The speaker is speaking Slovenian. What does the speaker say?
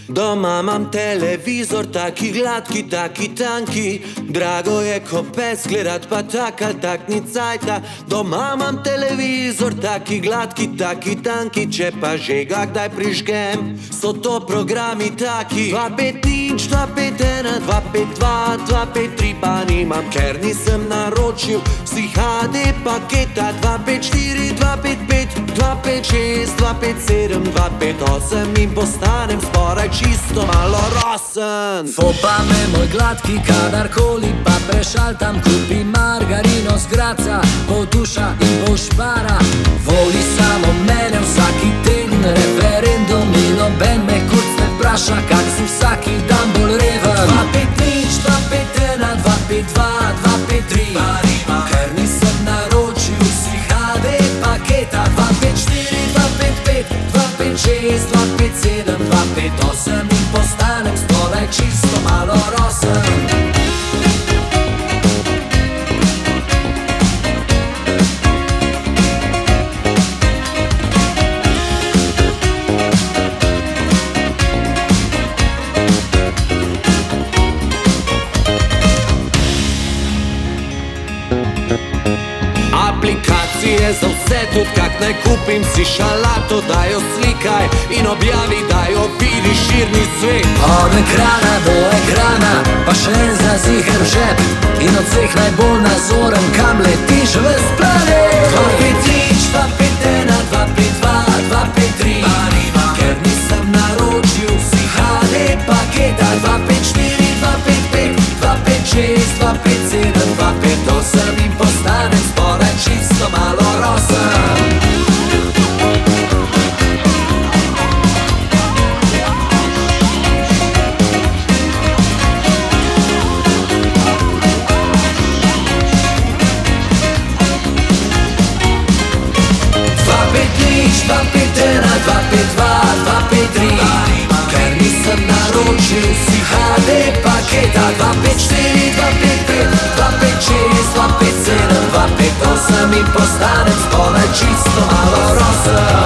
Doma mam telewizor, taki gładki, taki tanki. Drago je ko pes gledat, pa tak al tak ni cajta. Doma mam televizor, taki gladki, taki tanki. Če pa že ga kdaj prižgem, so to programi taki. 250, 251, 252, 253 pa nimam, ker nisem naročil vsi HD paketa. 254, 255, 256, 257, 258 in postanem sporaj čisto malo rosen. Fopa me moj gladki, kadarkoli pa prešaltam, kupi margarino z Graca, pol tuša in pol špara. Voli samo mene vsaki teden, referendum in noben me kurc ne vpraša, kak si vsaki dan bolj reven. 250, 251, 252, 253 pa nimam, ker nisem naročil vsi HD paketa. 254, 255, 256, 257, 258 in postanem spodaj čisto malo rosen. Aplikacije za vse, tudi kak naj kupim si šalato, daj jo slikaj in objavi, daj jo vidiš širni svet. Od ekrana do ekrana, pa še en za ziher v žep, in od vseh najbolj nazoren, kam letiš ves planet. 253, 251, 252, 253 pa nimam, ker nisem naročil vsi HD paketa. 254, 255, 256, 257, 258 in postanem spodaj čisto malo rosen. Ker nisem naročil vsi HD paketa. 254, 255, 256, 257, 258 in postanem spodaj čisto malo rosen.